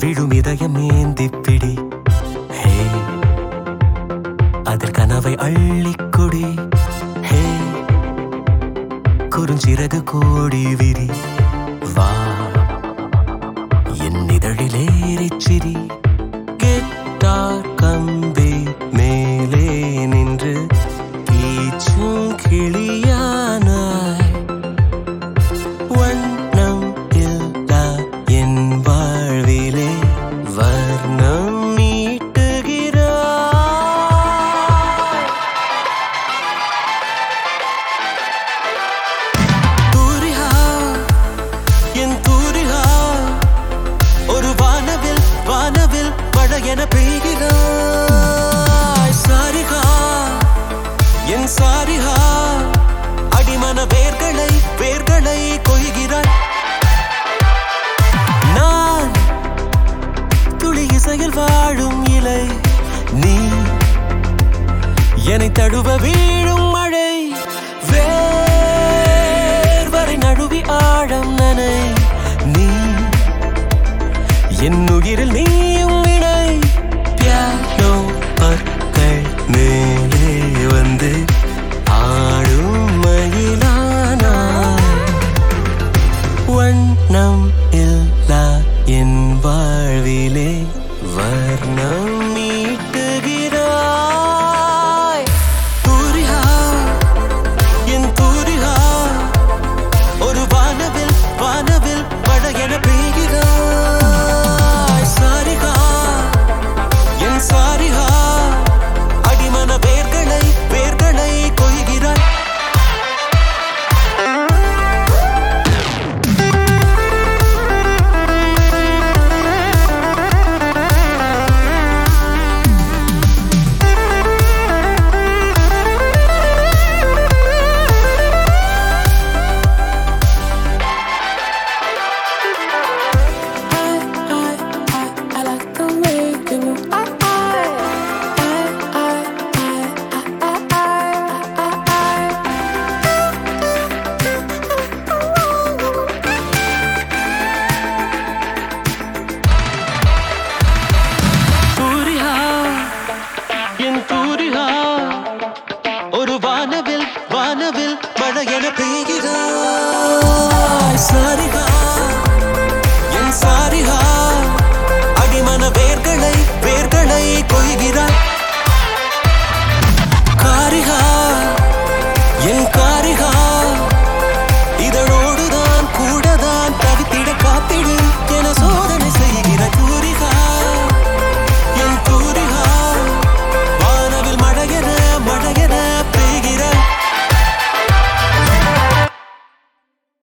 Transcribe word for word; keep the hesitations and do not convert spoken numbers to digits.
விழும் இதயம் ஏந்திப்பிடி. ஹே அதில் கனவை அள்ளிக்குடி. ஹே குறுஞ்சிறகு கோடி விரி. வா என் இதழிலேறிச்சிரி. கெட்டார் கம்பி மேலே நின்று கீச்சும் கிளியானாய். வண்ணம் இல்லா என் வாழ்விலே வர்ணம் நீட்டுகிறாய். தூரிகா என் தூரிகா ஒரு வானவில் வானவில் மழை என பெய்கிறாய். சாரிகா என் சாரிகா அடிமன வேர்களை வேர்களை கொய்கிறாய். நான் துளி இசையில் வாழும் இலை. நீ என்னை தழுவ வீழும் மழை. வேர்வரை நழுவி ஆழம் நனை. நீ என் உயிரில் நீயும்